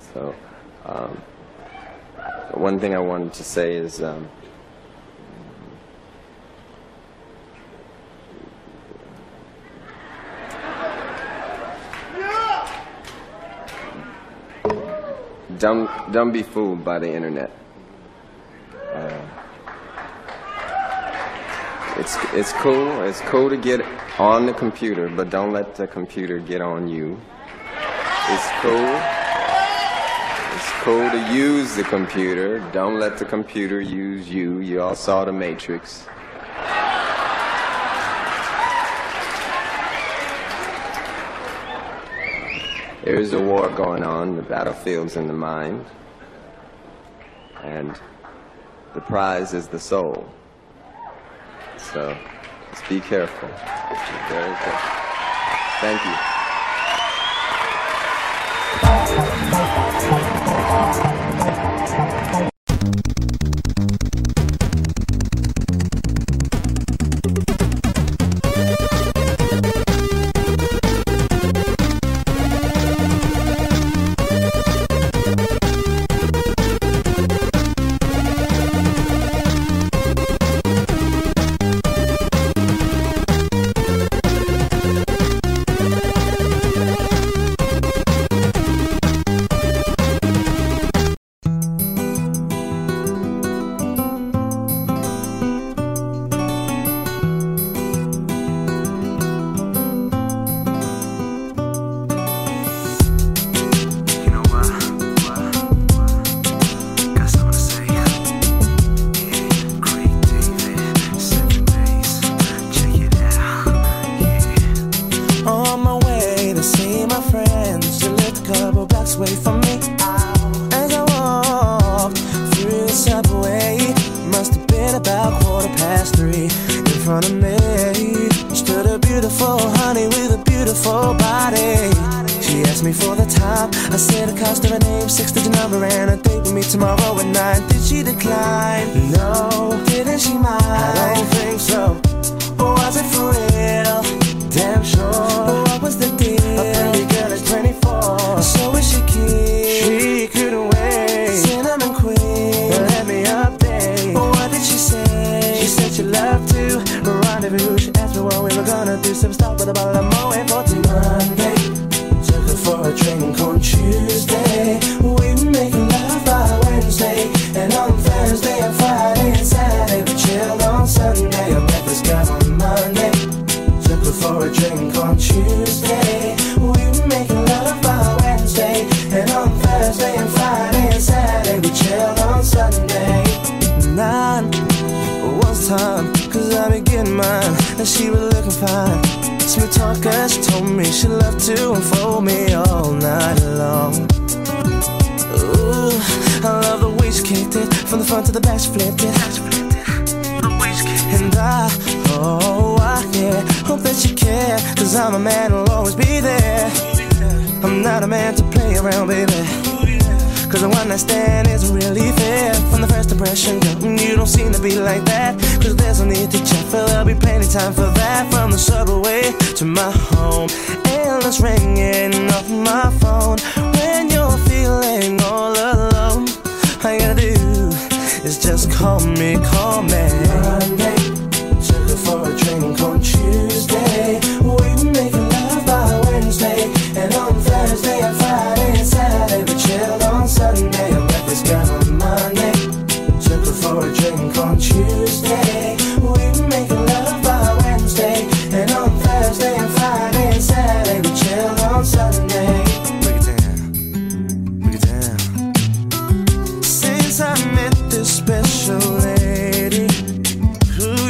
So one thing I wanted to say is don't be fooled by the internet. It's cool. It's cool to get on the computer, but don't let the computer get on you. It's cool. It's cool to use the computer. Don't let the computer use you. You all saw The Matrix. There is a war going on. The battlefield's in the mind. And the prize is the soul. So, just be careful. Be very careful. Thank you. Since I met this special lady, ooh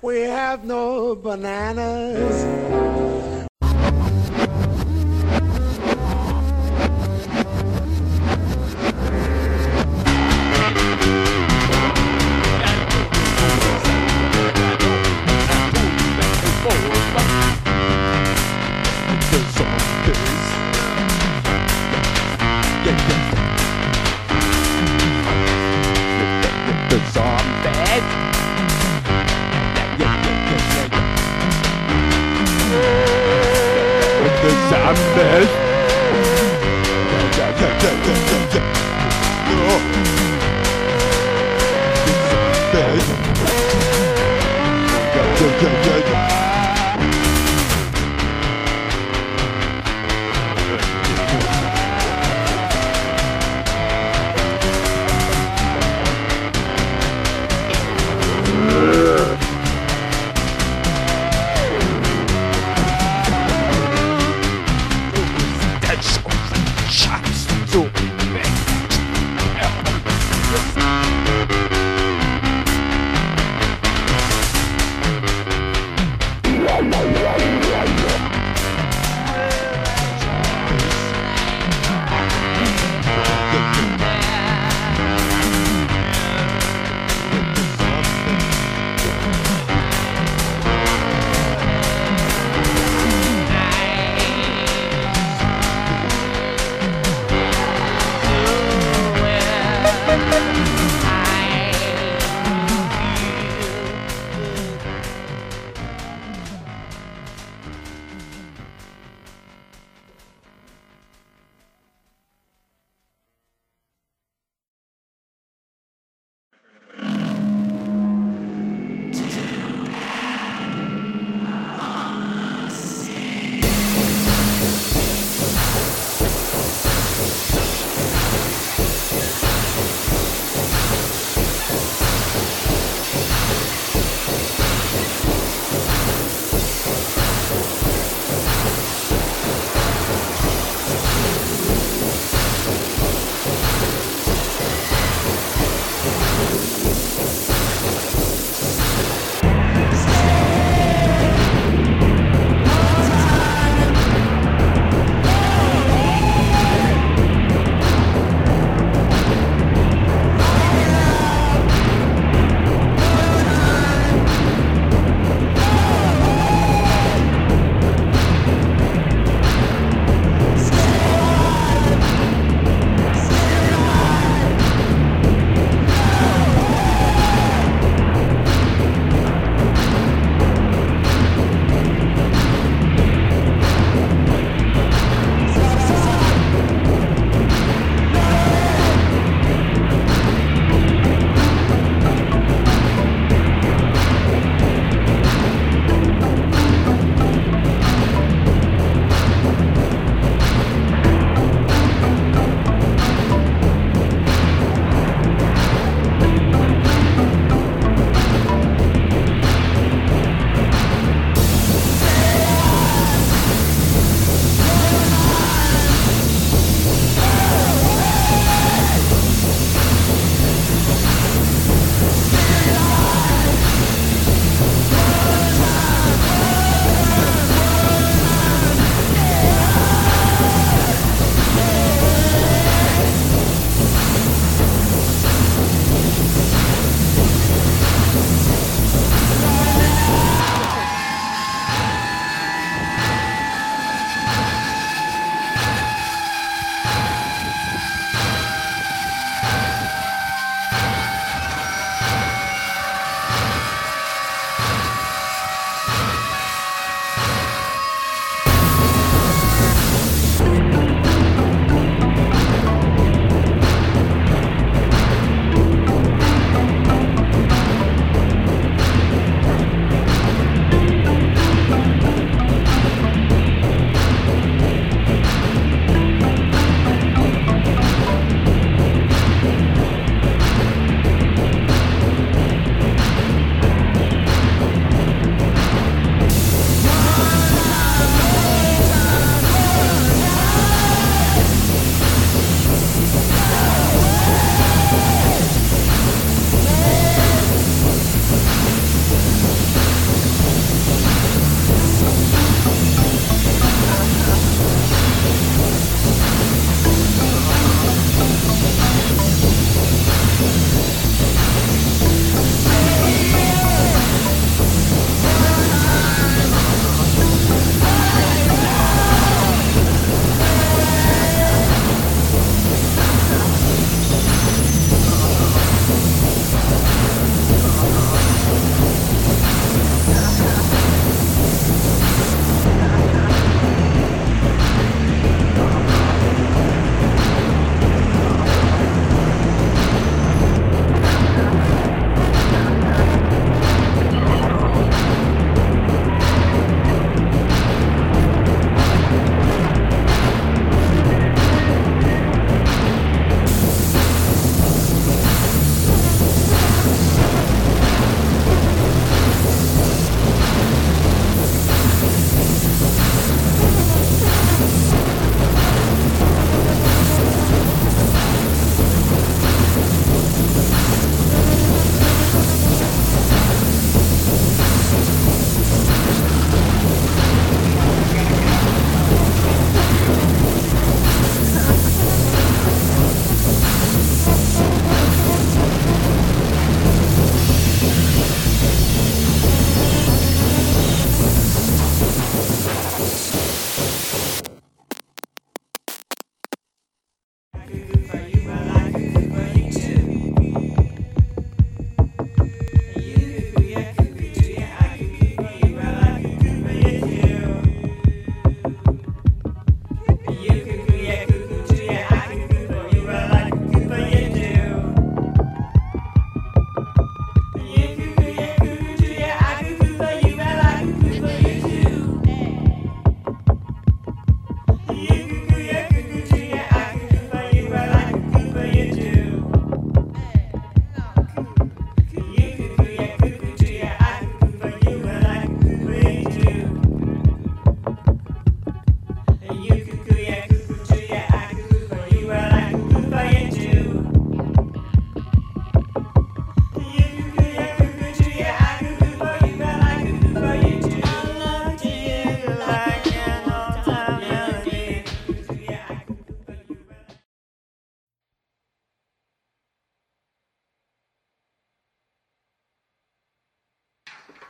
We have no bananas. The zombies. The zombies.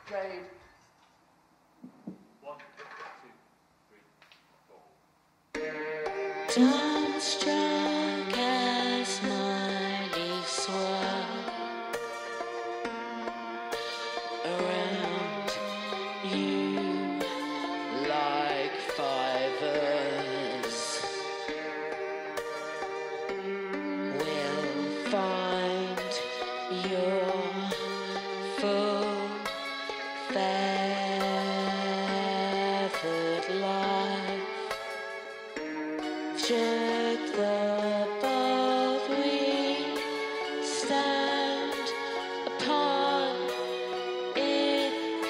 Jade. Dumbstruck as my leaves swirl around you like fivers, we'll find your full feathered life. Should the both we stand upon, it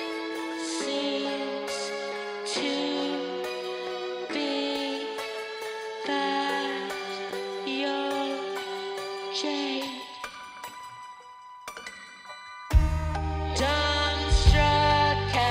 seems to be that you're jade. Dumbstruck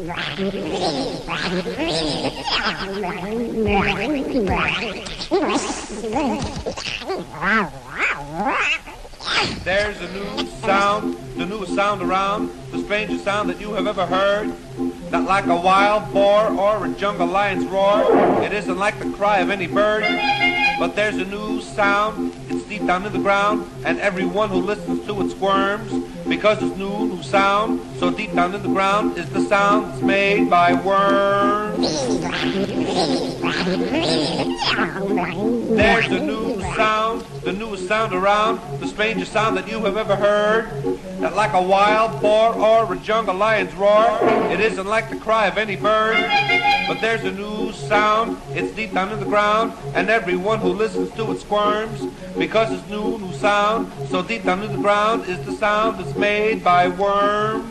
There's a new sound, the newest sound around, the strangest sound that you have ever heard. Not like a wild boar or a jungle lion's roar. It isn't like the cry of any bird. But there's a new sound, it's deep down in the ground, and everyone who listens to it squirms. Because this new sound, so deep down in the ground, is the sound that's made by worms. There's a new sound, the newest sound around, the strangest sound that you have ever heard. Not like a wild boar or a jungle lion's roar. It isn't like the cry of any bird. But there's a new sound, it's deep down in the ground, and everyone who listens to it squirms. Because this new sound, so deep down in the ground, is the sound that's made by worms.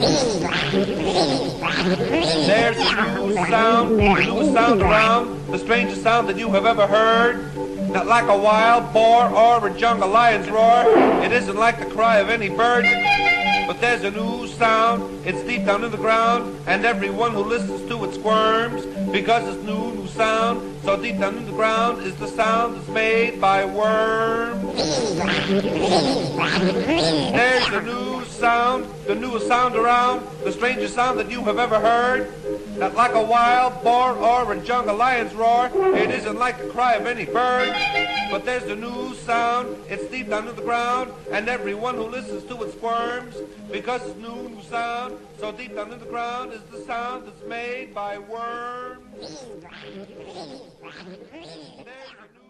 There's a new sound, the newest sound around, the strangest sound that you have ever heard. Not like a wild boar or a jungle lion's roar. It isn't like the cry of any bird. But there's a new sound, it's deep down in the ground, and everyone who listens to it squirms. Because this new sound, so deep down in the ground, is the sound that's made by worms. There's a new sound, the newest sound around, the strangest sound that you have ever heard. Not like a wild boar or a jungle lion's roar. It isn't like the cry of any bird. But there's a new sound, it's deep down in the ground, and everyone who listens to it squirms. Because this new sound, so deep down in the ground, is the sound that's made by worms. There's a new